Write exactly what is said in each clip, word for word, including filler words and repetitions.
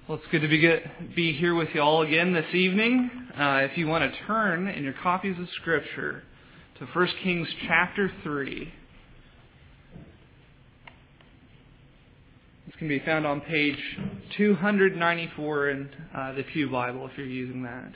Well, it's good to be good, be here with you all again this evening. Uh, if you want to turn in your copies of Scripture to First Kings chapter three. It's going to be found on page two ninety-four in uh, the Pew Bible if you're using that.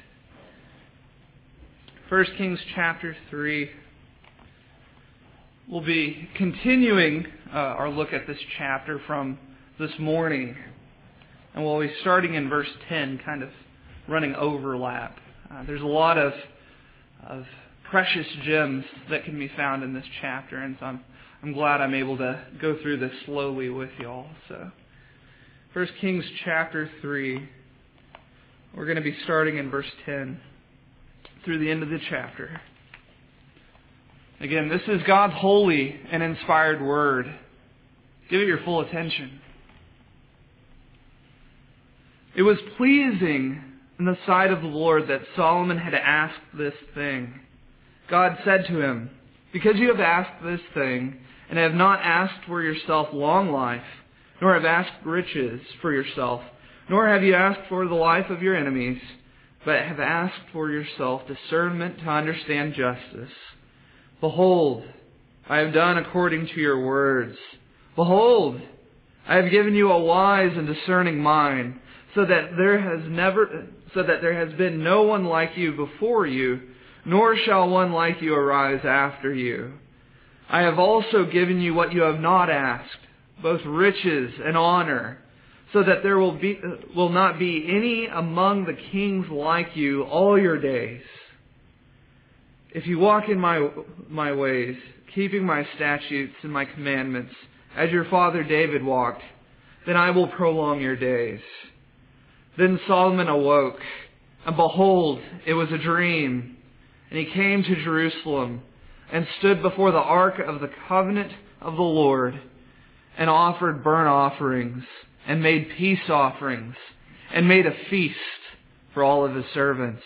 First Kings chapter three. We'll be continuing uh, our look at this chapter from this morning. And we'll be starting in verse ten, kind of running overlap. Uh, there's a lot of, of precious gems that can be found in this chapter, and so I'm, I'm glad I'm able to go through this slowly with y'all. So, First Kings chapter three, we're going to be starting in verse ten through the end of the chapter. Again, this is God's holy and inspired word. Give it your full attention. It was pleasing in the sight of the Lord that Solomon had asked this thing. God said to him, "Because you have asked this thing, and have not asked for yourself long life, nor have asked riches for yourself, nor have you asked for the life of your enemies, but have asked for yourself discernment to understand justice. Behold, I have done according to your words. Behold, I have given you a wise and discerning mind, so that there has never, so that there has been no one like you before you, nor shall one like you arise after you. I have also given you what you have not asked, both riches and honor, so that there will be will not be any among the kings like you all your days. If you walk in my my ways, keeping my statutes and my commandments, as your father David walked, then I will prolong your days." Then Solomon awoke, and behold, it was a dream. And he came to Jerusalem, and stood before the ark of the covenant of the Lord, and offered burnt offerings, and made peace offerings, and made a feast for all of his servants.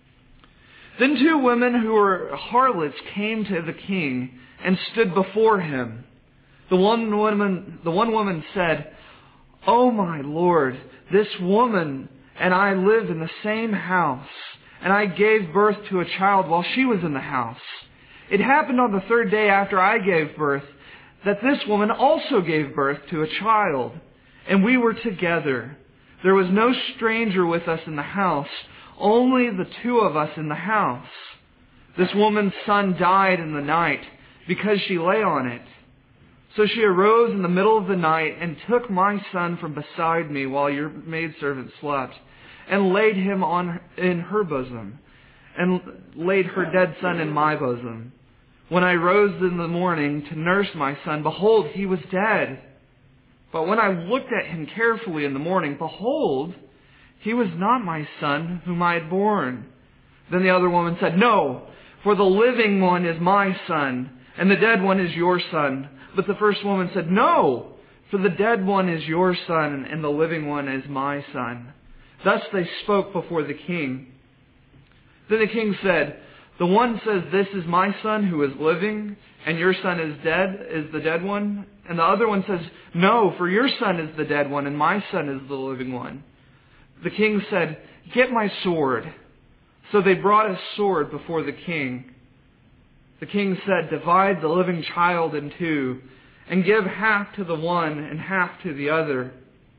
Then two women who were harlots came to the king, and stood before him. The one woman, the one woman said, "O my lord, this woman and I live in the same house, and I gave birth to a child while she was in the house. It happened on the third day after I gave birth that this woman also gave birth to a child, and we were together. There was no stranger with us in the house, only the two of us in the house. This woman's son died in the night because she lay on it. So she arose in the middle of the night and took my son from beside me while your maidservant slept, and laid him on in her bosom, and laid her dead son in my bosom. When I rose in the morning to nurse my son, behold, he was dead. But when I looked at him carefully in the morning, behold, he was not my son whom I had borne." Then the other woman said, "No, for the living one is my son, and the dead one is your son." But the first woman said, "No, for the dead one is your son, and the living one is my son." Thus they spoke before the king. Then the king said, "The one says, 'This is my son who is living, and your son is dead, is the dead one.' And the other one says, 'No, for your son is the dead one, and my son is the living one.' The king said, 'Get my sword.' So they brought a sword before the king. The king said, 'Divide the living child in two, and give half to the one and half to the other.'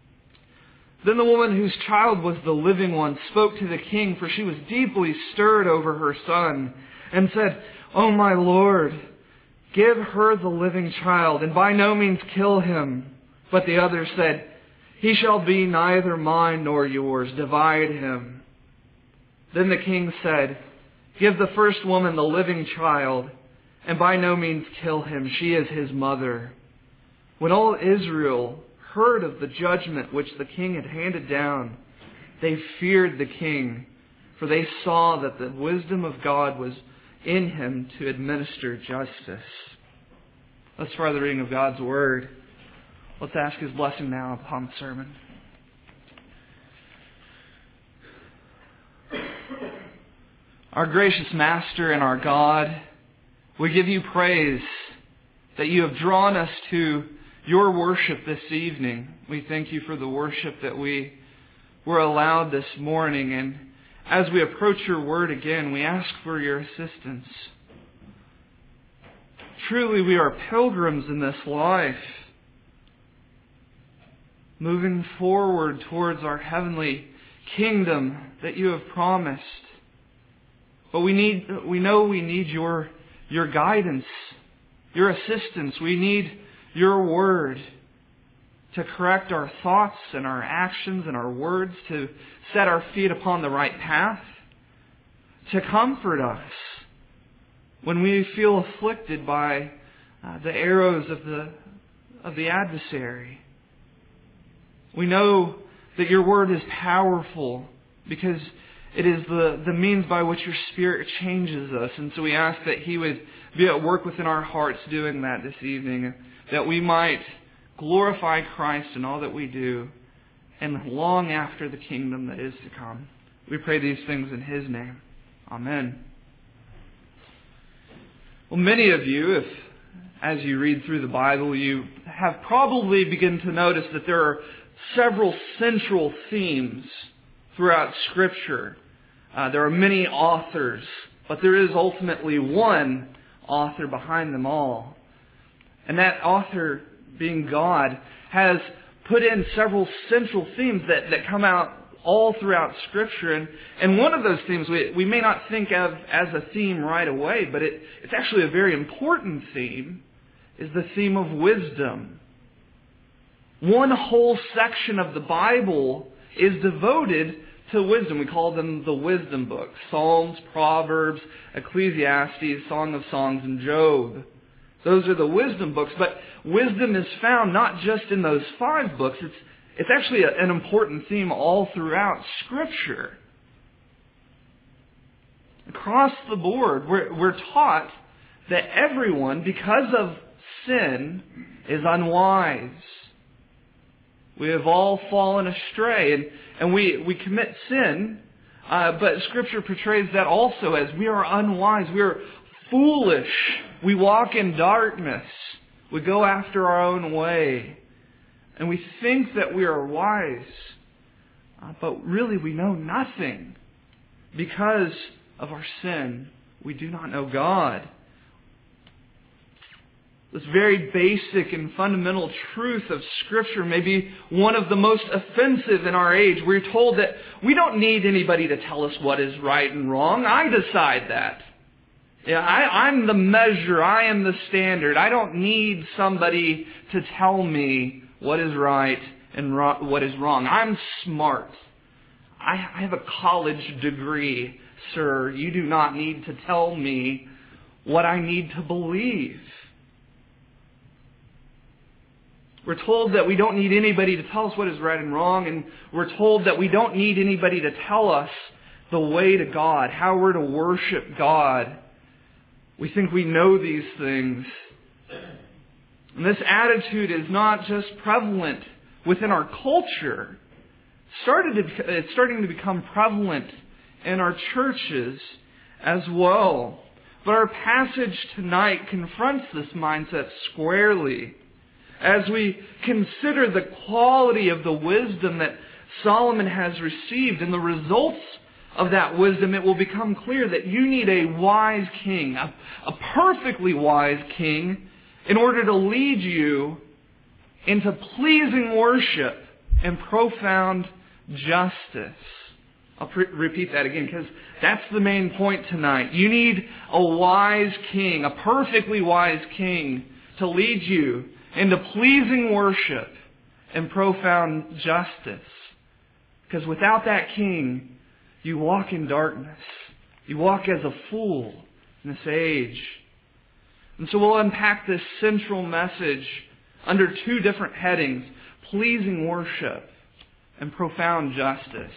Then the woman whose child was the living one spoke to the king, for she was deeply stirred over her son, and said, 'O my lord, give her the living child, and by no means kill him.' But the other said, 'He shall be neither mine nor yours. Divide him.' Then the king said, 'Give the first woman the living child, and by no means kill him. She is his mother.' When all Israel heard of the judgment which the king had handed down, they feared the king, for they saw that the wisdom of God was in him to administer justice." Thus far the reading of God's word. Let's ask His blessing now upon the sermon. Our gracious Master and our God, we give you praise that you have drawn us to your worship this evening. We thank you for the worship that we we're allowed this morning. And as we approach your word again, we ask for your assistance. Truly, we are pilgrims in this life, moving forward towards our heavenly kingdom that you have promised. But we need, we know we need your, your guidance, your assistance. We need your word to correct our thoughts and our actions and our words, to set our feet upon the right path, to comfort us when we feel afflicted by uh, the arrows of the of the adversary. We know that your word is powerful because it is the, the means by which your Spirit changes us. And so we ask that He would be at work within our hearts doing that this evening, that we might glorify Christ in all that we do and long after the kingdom that is to come. We pray these things in His name. Amen. Well, many of you, if as you read through the Bible, you have probably begun to notice that there are several central themes throughout Scripture. Uh, there are many authors, but there is ultimately one author behind them all. And that author, being God, has put in several central themes that, that come out all throughout Scripture. And, and one of those themes we, we may not think of as a theme right away, but it, it's actually a very important theme, is the theme of wisdom. One whole section of the Bible is devoted to wisdom. We call them the wisdom books. Psalms, Proverbs, Ecclesiastes, Song of Songs, and Job. Those are the wisdom books. But wisdom is found not just in those five books. It's, it's actually a, an important theme all throughout Scripture. Across the board, we're, we're taught that everyone, because of sin, is unwise. We have all fallen astray, and, and we, we commit sin, uh, but Scripture portrays that also as we are unwise, we are foolish, we walk in darkness, we go after our own way, and we think that we are wise, uh, but really we know nothing. Because of our sin, we do not know God. This very basic and fundamental truth of Scripture may be one of the most offensive in our age. We're told that we don't need anybody to tell us what is right and wrong. I decide that. Yeah, I, I'm the measure. I am the standard. I don't need somebody to tell me what is right and ro- what is wrong. I'm smart. I, I have a college degree, sir. You do not need to tell me what I need to believe. We're told that we don't need anybody to tell us what is right and wrong, and we're told that we don't need anybody to tell us the way to God, how we're to worship God. We think we know these things. And this attitude is not just prevalent within our culture. Started to, it's starting to become prevalent in our churches as well. But our passage tonight confronts this mindset squarely. As we consider the quality of the wisdom that Solomon has received and the results of that wisdom, it will become clear that you need a wise king, a, a perfectly wise king, in order to lead you into pleasing worship and profound justice. I'll pre- repeat that again because that's the main point tonight. You need a wise king, a perfectly wise king, to lead you into pleasing worship and profound justice. Because without that king, you walk in darkness. You walk as a fool in this age. And so we'll unpack this central message under two different headings: pleasing worship and profound justice.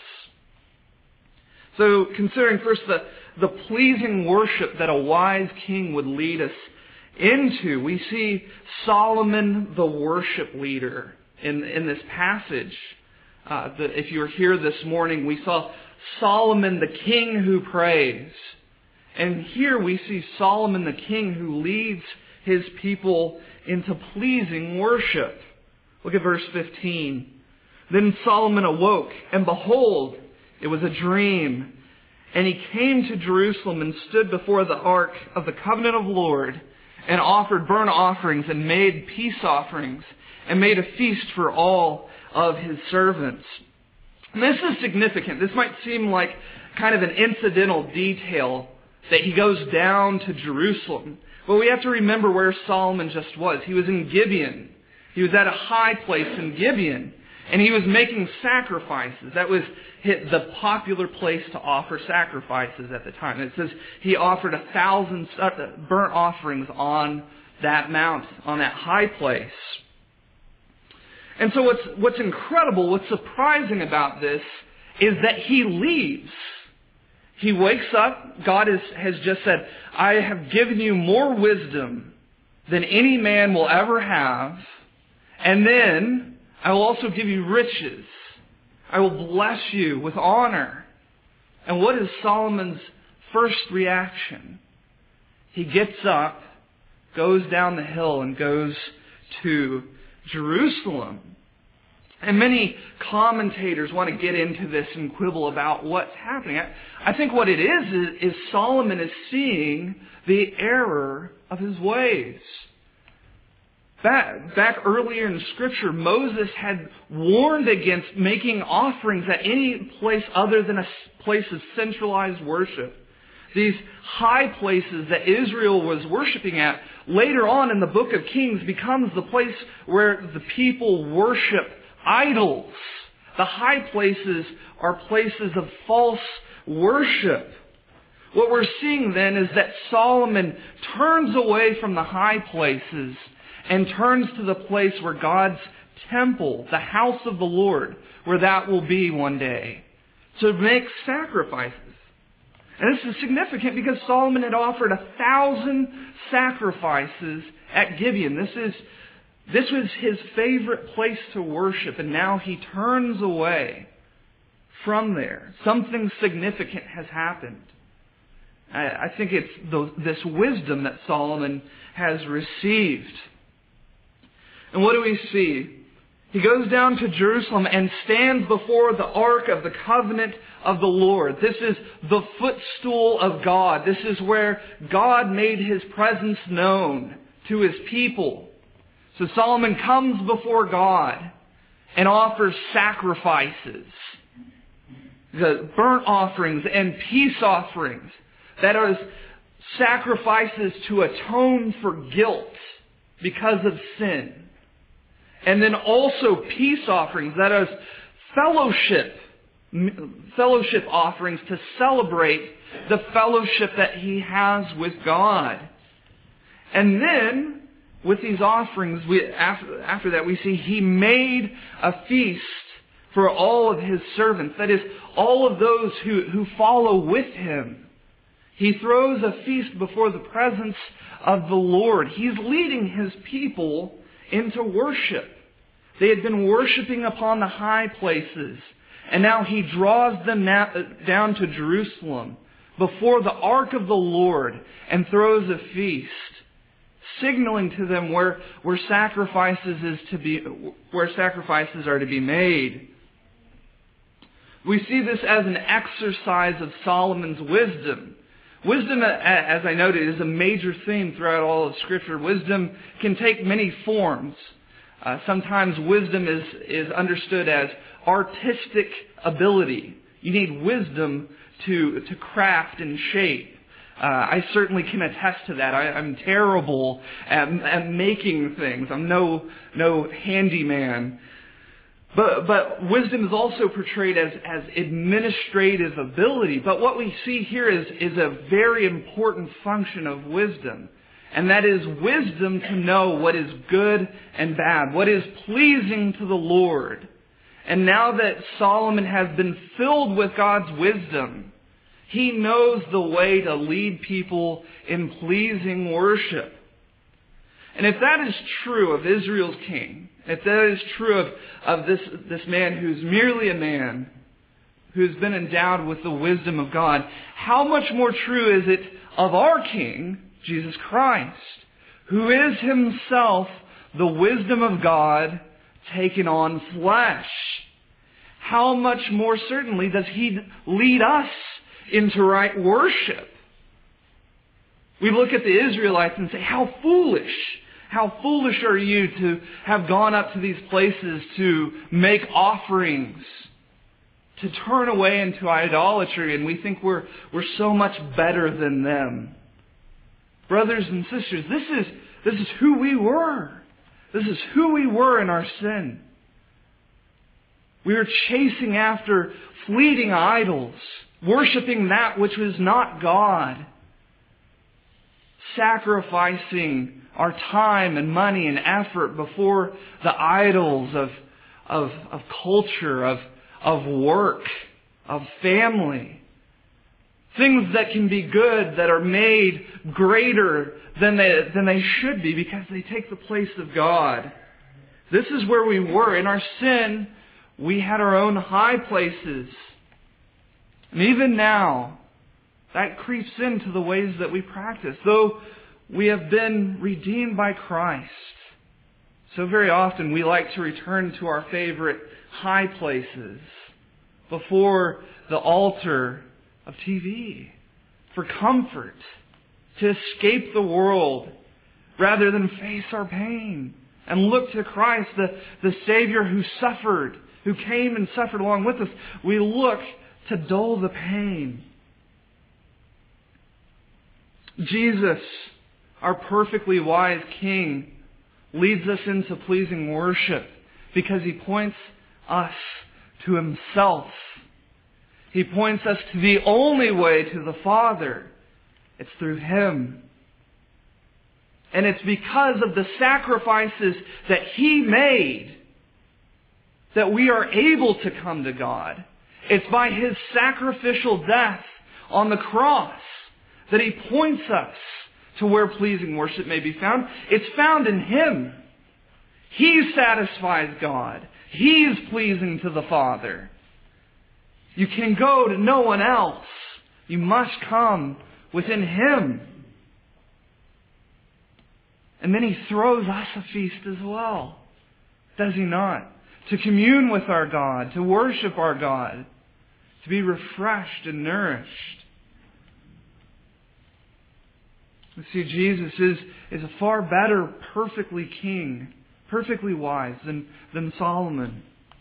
So considering first the, the pleasing worship that a wise king would lead us into, we see Solomon the worship leader in, in this passage. Uh, the, if you were here this morning, we saw Solomon the king who prays. And here we see Solomon the king who leads his people into pleasing worship. Look at verse fifteen. Then Solomon awoke, and behold, it was a dream. And he came to Jerusalem and stood before the ark of the covenant of the Lord, and offered burnt offerings, and made peace offerings, and made a feast for all of his servants. And this is significant. This might seem like kind of an incidental detail that he goes down to Jerusalem. But we have to remember where Solomon just was. He was in Gibeon. He was at a high place in Gibeon. And he was making sacrifices. That was the popular place to offer sacrifices at the time. It says he offered a thousand burnt offerings on that mount, on that high place. And so what's, what's incredible, what's surprising about this is that he leaves. He wakes up. God is, has just said, I have given you more wisdom than any man will ever have. And then I will also give you riches. I will bless you with honor. And what is Solomon's first reaction? He gets up, goes down the hill, and goes to Jerusalem. And many commentators want to get into this and quibble about what's happening. I, I think what it is, is is Solomon is seeing the error of his ways. Back, back earlier in Scripture, Moses had warned against making offerings at any place other than a place of centralized worship. These high places that Israel was worshiping at, later on in the book of Kings, becomes the place where the people worship idols. The high places are places of false worship. What we're seeing then is that Solomon turns away from the high places and turns to the place where God's temple, the house of the Lord, where that will be one day, to make sacrifices. And this is significant because Solomon had offered a thousand sacrifices at Gibeon. This is this was his favorite place to worship, and now he turns away from there. Something significant has happened. I, I think it's the, this wisdom that Solomon has received. And what do we see? He goes down to Jerusalem and stands before the ark of the covenant of the Lord. This is the footstool of God. This is where God made His presence known to His people. So Solomon comes before God and offers sacrifices, the burnt offerings and peace offerings. That is sacrifices to atone for guilt because of sin. And then also peace offerings, that is fellowship, fellowship offerings to celebrate the fellowship that he has with God. And then, with these offerings, we, after, after that we see he made a feast for all of his servants. That is, all of those who, who follow with him. He throws a feast before the presence of the Lord. He's leading his people into worship. They had been worshiping upon the high places, and now he draws them down to Jerusalem before the ark of the Lord and throws a feast, signaling to them where, where sacrifices is to be where sacrifices are to be made. We see this as an exercise of Solomon's wisdom. Wisdom, as I noted, is a major theme throughout all of Scripture. Wisdom can take many forms. Uh, sometimes wisdom is, is understood as artistic ability. You need wisdom to, to craft and shape. Uh, I certainly can attest to that. I, I'm terrible at, at making things. I'm no, no handyman. But, but wisdom is also portrayed as, as administrative ability. But what we see here is, is a very important function of wisdom. And that is wisdom to know what is good and bad, what is pleasing to the Lord. And now that Solomon has been filled with God's wisdom, he knows the way to lead people in pleasing worship. And if that is true of Israel's king, if that is true of, of this, this man who's merely a man, who's been endowed with the wisdom of God, how much more true is it of our King, Jesus Christ, who is himself the wisdom of God taken on flesh? how much more certainly does He lead us into right worship? We look at the Israelites and say, how foolish! How foolish are you to have gone up to these places to make offerings, to turn away into idolatry, and we think we're, we're so much better than them. Brothers and sisters, this is, this is who we were. This is who we were in our sin. We were chasing after fleeting idols, worshiping that which was not God, sacrificing our time and money and effort before the idols of, of, of culture, of, of work, of family. Things that can be good, that are made greater than they, than they should be because they take the place of God. This is where we were. In our sin, we had our own high places. And even now, that creeps into the ways that we practice. Though we have been redeemed by Christ, so very often we like to return to our favorite high places before the altar of T V for comfort, to escape the world rather than face our pain and look to Christ, the, the Savior who suffered, who came and suffered along with us. We look to dull the pain. Jesus, our perfectly wise King, leads us into pleasing worship because He points us to Himself. He points us to the only way to the Father. It's through Him. And it's because of the sacrifices that He made that we are able to come to God. It's by His sacrificial death on the cross that He points us to where pleasing worship may be found. It's found in Him. He satisfies God. He is pleasing to the Father. You can go to no one else. You must come within Him. And then He throws us a feast as well. Does He not? To commune with our God, to worship our God, to be refreshed and nourished. You see, Jesus is, is a far better, perfectly king, perfectly wise than, than Solomon.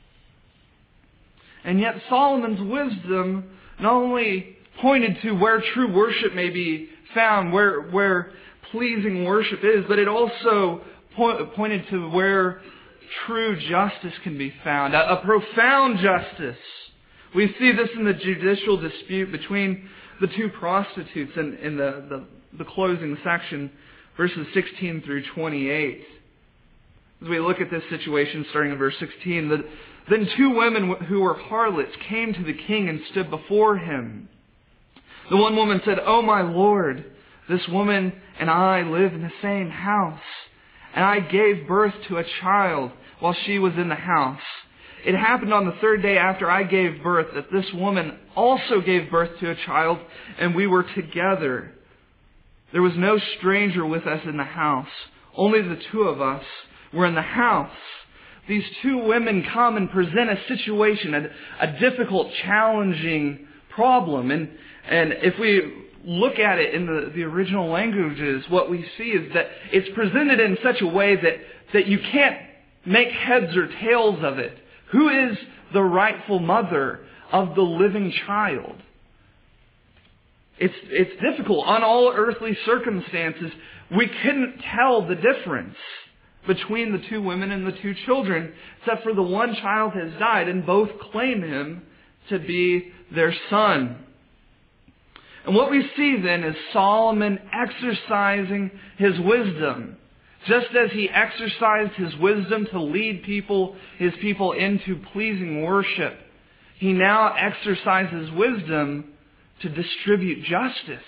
And yet Solomon's wisdom not only pointed to where true worship may be found, where, where pleasing worship is, but it also po- pointed to where true justice can be found, a, a profound justice. We see this in the judicial dispute between the two prostitutes in, in the, the, the closing section, verses sixteen through twenty-eight. As we look at this situation, starting in verse sixteen, the, then two women who were harlots came to the king and stood before him. The one woman said, "O my lord, this woman and I live in the same house, and I gave birth to a child while she was in the house. It happened on the third day after I gave birth that this woman also gave birth to a child, and we were together. There was no stranger with us in the house. Only the two of us were in the house." These two women come and present a situation, a, a difficult, challenging problem. And, and if we look at it in the, the original languages, what we see is that it's presented in such a way that, that you can't make heads or tails of it. Who is the rightful mother of the living child? It's, it's difficult. On all earthly circumstances, we couldn't tell the difference between the two women and the two children, except for the one child has died, and both claim him to be their son. And what we see then is Solomon exercising his wisdom. Just as he exercised his wisdom to lead people, his people into pleasing worship, he now exercises wisdom to distribute justice.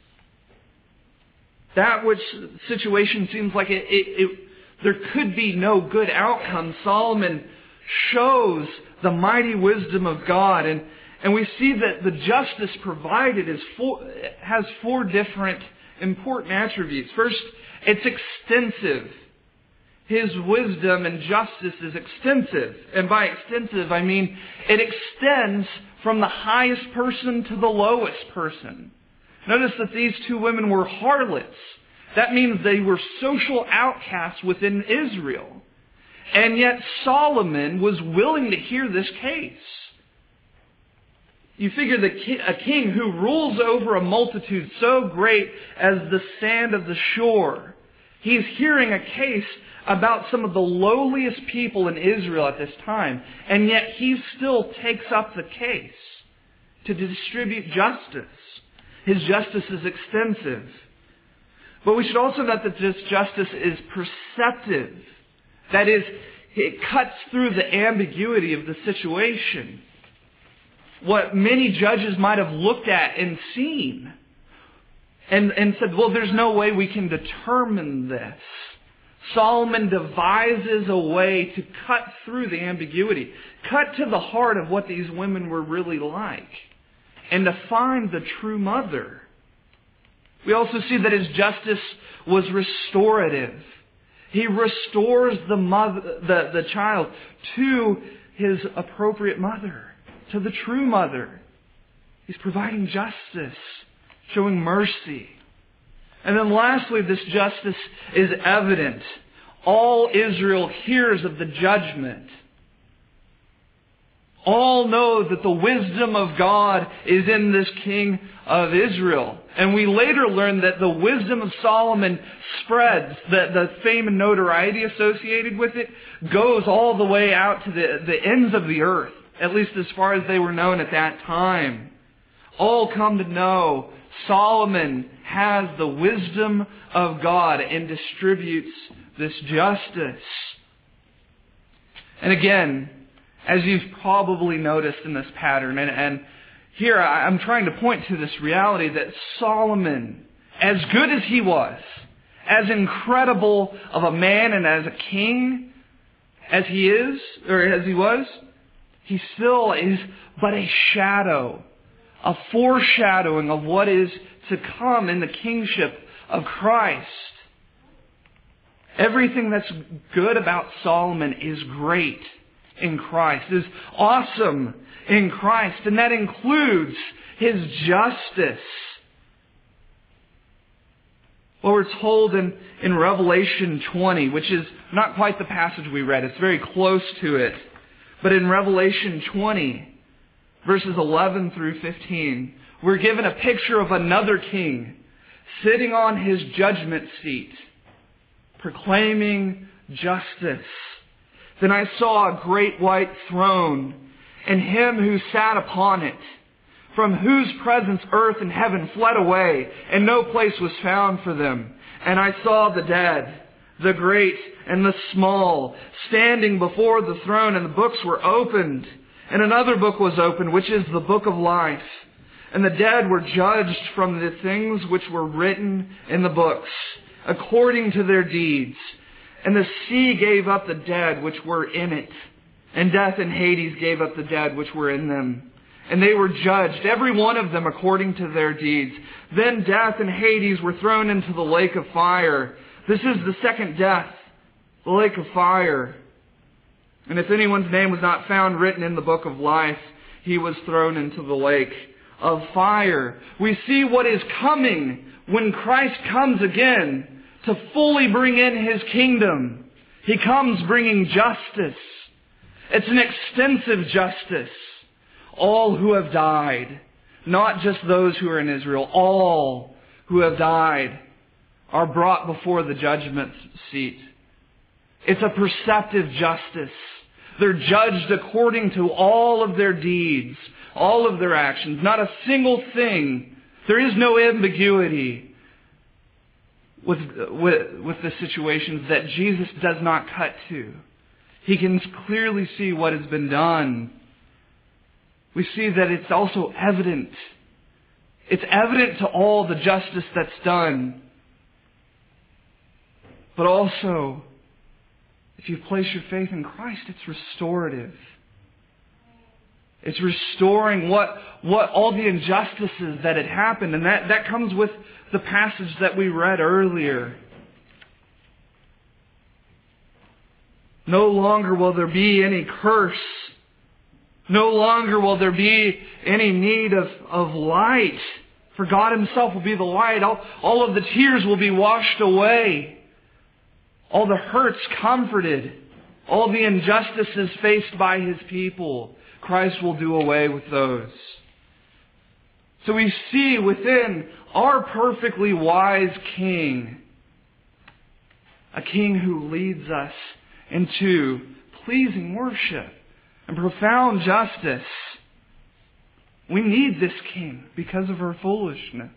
That which situation seems like it, it, it there could be no good outcome, Solomon shows the mighty wisdom of God. And, and we see that the justice provided is four, has four different important attributes. First, it's extensive. His wisdom and justice is extensive. And by extensive, I mean it extends from the highest person to the lowest person. Notice that these two women were harlots. That means they were social outcasts within Israel. And yet Solomon was willing to hear this case. You figure that a king who rules over a multitude so great as the sand of the shore, he's hearing a case about some of the lowliest people in Israel at this time, and yet he still takes up the case to distribute justice. His justice is extensive. But we should also note that this justice is perceptive. That is, it cuts through the ambiguity of the situation. What many judges might have looked at and seen and, and said, well, there's no way we can determine this. Solomon devises a way to cut through the ambiguity, cut to the heart of what these women were really like, and to find the true mother. We also see that his justice was restorative. He restores the mother, the, the child to his appropriate mother, to the true mother. He's providing justice, showing mercy. And then lastly, this justice is evident. All Israel hears of the judgment. All know that the wisdom of God is in this king of Israel. And we later learn that the wisdom of Solomon spreads, that the fame and notoriety associated with it goes all the way out to the, the ends of the earth, at least as far as they were known at that time. All come to know Solomon has the wisdom of God and distributes this justice. And again, as you've probably noticed in this pattern, and, and here I'm trying to point to this reality that Solomon, as good as he was, as incredible of a man and as a king as he is, or as he was, he still is but a shadow, a foreshadowing of what is to come in the kingship of Christ. Everything that's good about Solomon is great in Christ, is awesome in Christ, and that includes his justice. Well, we're told in, in Revelation twenty, which is not quite the passage we read, it's very close to it, but in Revelation twenty, verses eleven through fifteen, we're given a picture of another king sitting on his judgment seat, proclaiming justice. Then I saw a great white throne, and him who sat upon it, from whose presence earth and heaven fled away, and no place was found for them. And I saw the dead, the great and the small, standing before the throne, and the books were opened. And another book was opened, which is the book of life. And the dead were judged from the things which were written in the books, according to their deeds. And the sea gave up the dead which were in it, and death and Hades gave up the dead which were in them. And they were judged, every one of them according to their deeds. Then death and Hades were thrown into the lake of fire. This is the second death, the lake of fire. And if anyone's name was not found written in the book of life, he was thrown into the lake of fire. We see what is coming when Christ comes again to fully bring in His kingdom. He comes bringing justice. It's an extensive justice. All who have died, not just those who are in Israel, all who have died are brought before the judgment seat. It's a perceptive justice. They're judged according to all of their deeds, all of their actions, not a single thing. There is no ambiguity with, with, with the situations that Jesus does not cut to. He can clearly see what has been done. We see that it's also evident. It's evident to all the justice that's done. But also, if you place your faith in Christ, it's restorative. It's restoring what, what all the injustices that had happened. And that, that comes with the passage that we read earlier. No longer will there be any curse. No longer will there be any need of, of light. For God Himself will be the light. All, all of the tears will be washed away. All the hurts comforted. All the injustices faced by His people. Christ will do away with those. So we see within our perfectly wise King, a King who leads us into pleasing worship and profound justice. We need this King because of our foolishness.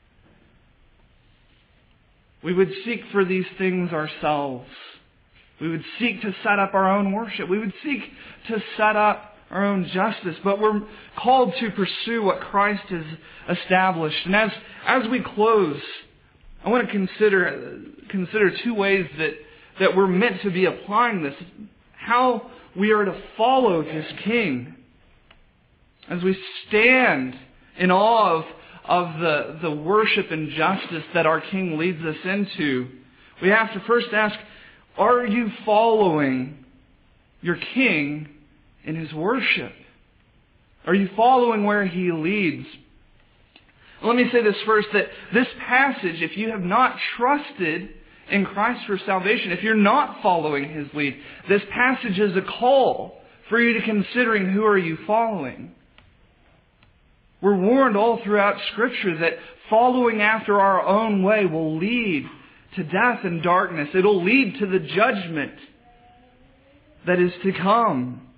We would seek for these things ourselves. We would seek to set up our own worship. We would seek to set up our own justice. But we're called to pursue what Christ has established. And as, as we close, I want to consider, consider two ways that, that we're meant to be applying this. How we are to follow His King. As we stand in awe of, of the, the worship and justice that our King leads us into, we have to first ask, are you following your King in His worship? Are you following where He leads? Let me say this first, that this passage, if you have not trusted in Christ for salvation, if you're not following His lead, this passage is a call for you to considering who are you following. We're warned all throughout Scripture that following after our own way will lead to death and darkness. It'll lead to the judgment that is to come.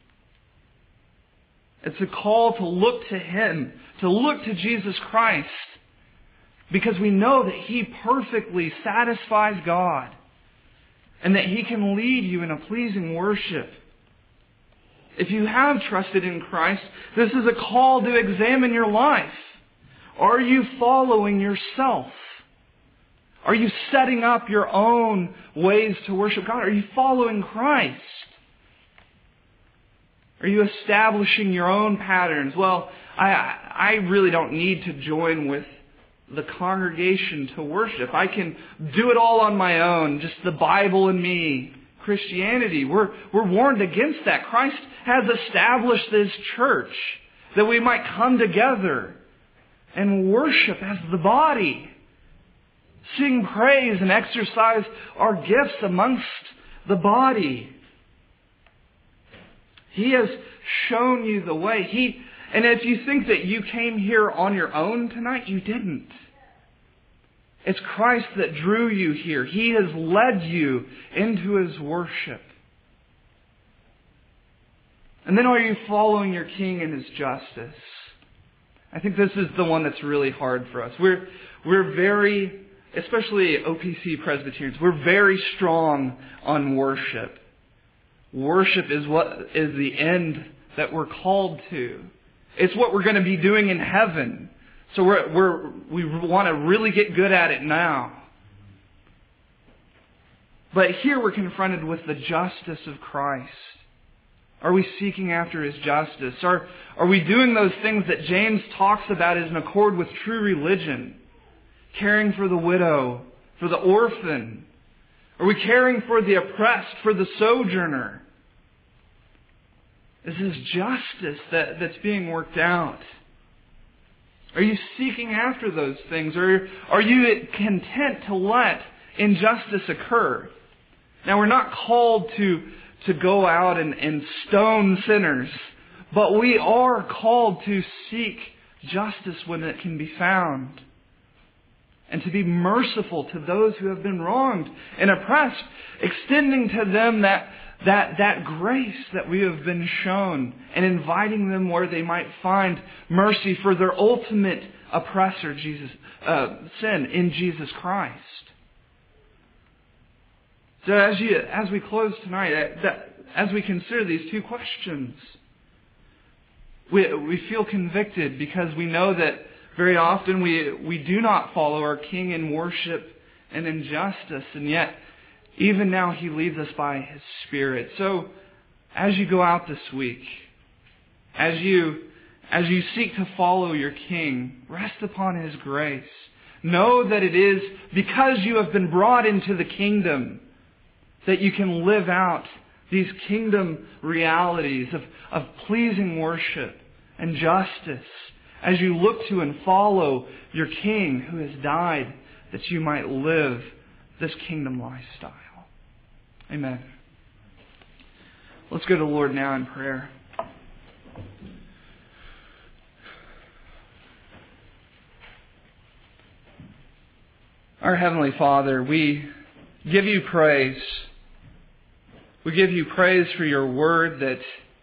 It's a call to look to Him, to look to Jesus Christ, because we know that He perfectly satisfies God and that He can lead you in a pleasing worship. If you have trusted in Christ, this is a call to examine your life. Are you following yourself? Are you setting up your own ways to worship God? Are you following Christ? Are you establishing your own patterns? Well, I, I really don't need to join with the congregation to worship. I can do it all on my own, just the Bible and me. Christianity. We're, we're warned against that. Christ has established this church that we might come together and worship as the body. Sing praise and exercise our gifts amongst the body. He has shown you the way. He, and if you think that you came here on your own tonight, you didn't. It's Christ that drew you here. He has led you into His worship. And then are you following your King in His justice? I think this is the one that's really hard for us. We're, we're very, especially O P C Presbyterians, we're very strong on worship. Worship is what is the end that we're called to. It's what we're going to be doing in heaven. So we're, we're, we want to really get good at it now. But here we're confronted with the justice of Christ. Are we seeking after His justice? Are, are we doing those things that James talks about as in accord with true religion? Caring for the widow, for the orphan? Are we caring for the oppressed, for the sojourner? Is this justice that, that's being worked out? Are you seeking after those things? Or are you content to let injustice occur? Now, we're not called to, to go out and, and stone sinners, but we are called to seek justice when it can be found. And to be merciful to those who have been wronged and oppressed, extending to them that, that, that grace that we have been shown and inviting them where they might find mercy for their ultimate oppressor, Jesus, uh, sin in Jesus Christ. So as you, as we close tonight, that, as we consider these two questions, we, we feel convicted because we know that very often we, we do not follow our King in worship and in justice, and yet even now He leads us by His Spirit. So as you go out this week, as you, as you seek to follow your King, rest upon His grace. Know that it is because you have been brought into the kingdom that you can live out these kingdom realities of, of pleasing worship and justice as you look to and follow your King who has died that you might live this kingdom lifestyle. Amen. Let's go to the Lord now in prayer. Our Heavenly Father, we give you praise. We give you praise for your word that,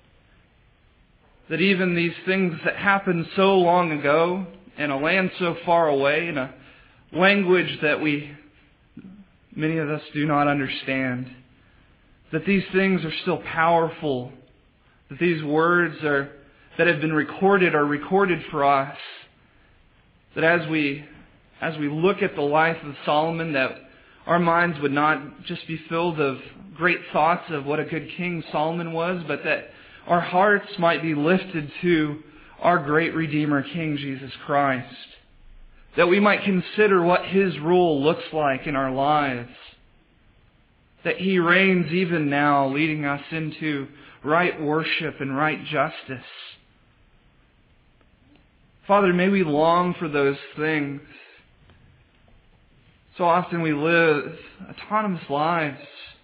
that even these things that happened so long ago in a land so far away, in a language that we, many of us do not understand, that these things are still powerful, that these words are that have been recorded are recorded for us, that as we as we look at the life of Solomon, that our minds would not just be filled of great thoughts of what a good king Solomon was, but that our hearts might be lifted to our great Redeemer, King Jesus Christ. That we might consider what His rule looks like in our lives. That He reigns even now, leading us into right worship and right justice. Father, may we long for those things. So often we live autonomous lives.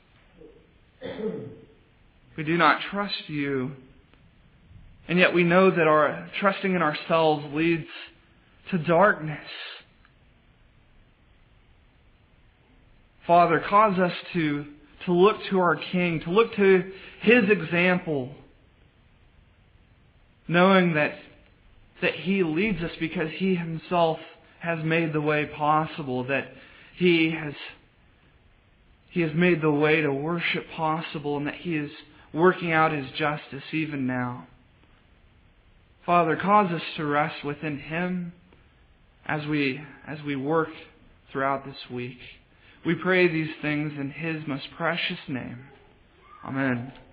We do not trust you. And yet we know that our trusting in ourselves leads to darkness. Father, cause us to, to look to our King, to look to His example, knowing that, that He leads us because He Himself has made the way possible, that He has, He has made the way to worship possible, and that He is working out His justice even now. Father, cause us to rest within Him as we, as we work throughout this week. We pray these things in His most precious name. Amen.